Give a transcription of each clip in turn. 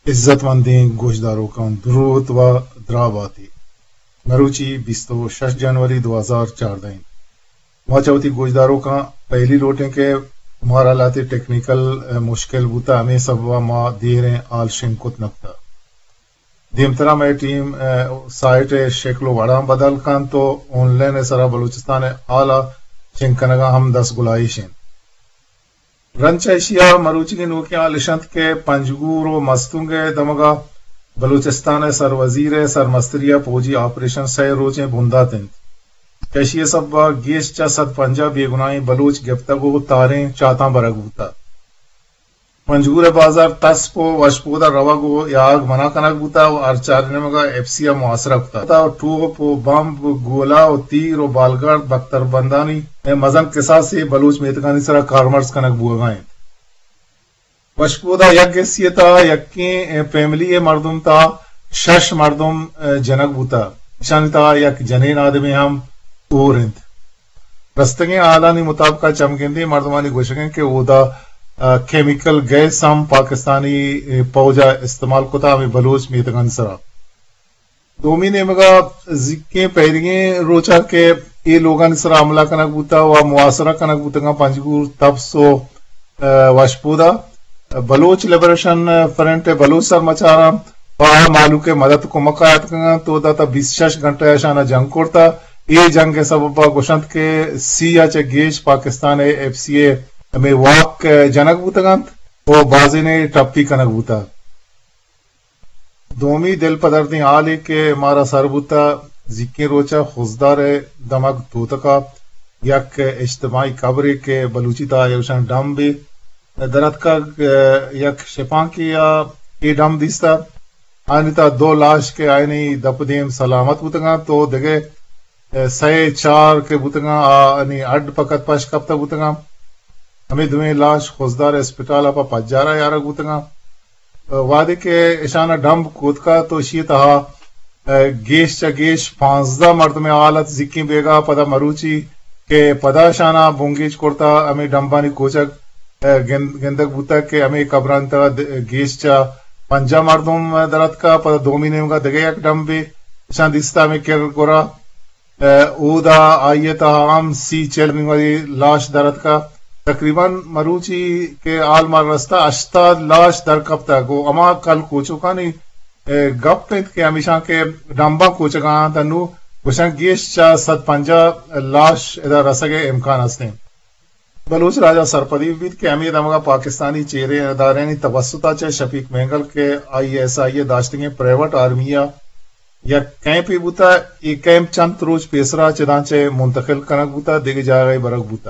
عزت مندیں گوشداروں کا درود و دراباتی مروچی 26 جنوری 2014 ماچوتی گوشداروں کا پہلی لوٹیں کے ہمارا لاتے ٹیکنیکل مشکل بوتا ہمیں سب ما دیریں آل شنکت نکتا دیمترا میں ٹیم سائٹ شکلو وڑا بدل کان تو آن لائن سرا بلوچستان آلہ شنکنگا ہم 10 گلائشیں رنچ ایشیا مروچی کی نوکیاں لشنت کے پنجگور و مستونگے دمگا بلوچستان سر وزیر سر مستریہ پوجی آپریشن سہ روچیں بھوندا تند کیشی سب گیش چا 150 بے گناہیں بلوچ گفتگو تاریں چاتاں برگ بوتا پنجگور بازار تس پو وشپودا روا گو یاگ منا کنک بوتا و ارچارنے مگا ایف سی معاصرہ بوتا و ٹوپ و بمب گولا و تیر و بالگرد بختر بندانی مزن قصہ سے بلوچ میتگانی سرا کارمرز کنک بوگائیں وشپودا یک گسیتا یکیں فیملی مردم تا شش مردم جنک بوتا شان تا یک جنین آدمی ہم اورند رستگیں آلانی مطابقہ چمگندی مردمانی گوشگیں کہ اودا کیمیکل گیس ہم پاکستانی پوجا استعمال کتا ہمیں بلوچ میتگان سرا دومی نے مگا زکیں پیرگیں روچا کے یہ لوگان سرا عملہ کنک بوتا و معاصرہ کنک بوتا گا پنجگور تبسو وشپودا بلوچ لیبریشن فرنٹ بلوچ سر مچارا پاہ مالو کے مدد کو مقایت کنگا تو داتا 26 گھنٹہ ایشانہ جنگ کرتا یہ جنگ کے سببا گوشند کے سیا چے گیش پاکستان ایف سی اے ہمیں واک جنک بوتا گانت وہ بازی نے ٹپی کنک بوتا دومی دل پدردیں آلے کے مارا سر بوتا زکی روچا خوزدار دمک دوتکا یک اجتماعی قبری کے بلوچی تا یوشن ڈم بھی درد کا یک شپان کی یا ای ڈم دیستا آنی تا 2 لاش کے آئینی دپ دیم سلامت بوتا گا تو دگے 4 کے بوتا گا آنی اڈ پکت پاش کبتا بوتا گا ہمیں دویں لاش خوزدار اسپیٹال اپا پجارا یارا بوتا گا وعدے کے اشانہ ڈمب کودکا تو شیطہا گیش چا گیش 15 مرد میں آلت زکیں بیگا پدا مروچی کے پدا شانہ بونگیچ کرتا ہمیں ڈمبانی کوچک گندک بوتا کہ ہمیں قبران تا گیش چا 5 مردم درد کا پدا 2 مہینے کا دگے یک ڈمب بھی شان دیستا ہمیں کر گورا اودا آئیتا عام سی چیلمنگ والی لاش درد کا تقریباً مروچی کے آل مار رستہ 8 لاش در کب تک وہ اما کل کوچوکا نہیں گپ پینت کے ہمیشہ کے ڈمبا کوچکا تنو گوشن گیش چا 150 لاش ادھا رسگے امکان ہستے بلوچ راجہ سرپدیو بیت کے ہمیں دمگا پاکستانی چہرے ادارینی توسطہ چے شفیق مینگل کے ISI داشتنگے پریوٹ آرمیا یا کیمپ ہی بوتا یہ کیمپ چند روز پیسرا چنانچہ منتقل کنک بوتا دیکھ جائے گئی برک بوتا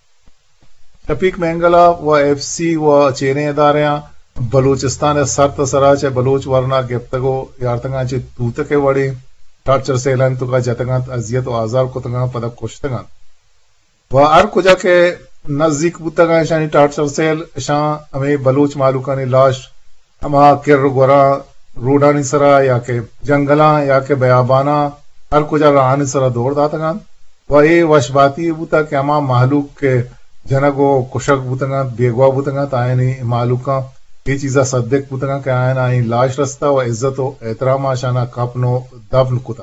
شفیق مینگلا و ایف سی و چیریں اداریاں بلوچستان سر تسرا چے بلوچ ورنا گفتگو یارتنگا چے توتکے وڑی ٹارچر سے اعلان تو کا جتنگا اذیت و آزار کو تنگا پدا کشتنگا و ار کجا کے نزدیک بوتگا شانی ٹارچر سیل شان ہمیں بلوچ مالوکانی لاش ہما کر گورا روڈانی سرا یا کہ جنگلاں یا کہ بیابانا ہر کجا رہانی سرا دوڑ داتنگا و یہ وشباتی بوتا کہ ہما محلوق کے جنگو کشک بوتنگا بیگوا بوتنگا تا آئینی معلوکا یہ چیزا صدق بوتنگا کہ آئین آئین لاش رستا و عزت و احترام آشانا کپنو دفن کتا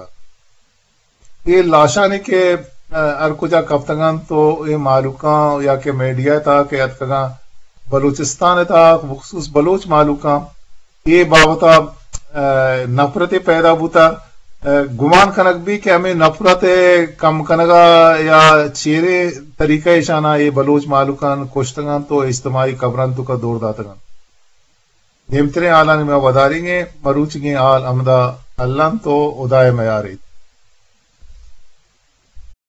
یہ لاشانے کے ارکجا کفتگان تو یہ معلوکا یا کہ میڈیا تا کہ اتکگا بلوچستان تا بخصوص بلوچ معلوکا یہ بابتا نفرت پیدا بوتا گمان کنک بھی کہ ہمیں نفرت کم کنگا یا چیرے طریقہ شانہ یہ بلوچ معلوکان کشتگان تو اجتماعی قبران تو کا دور داتگان نیمترے آلان میں وداریں گے مروچ گے آل امدہ اللہ تو ادائے میارید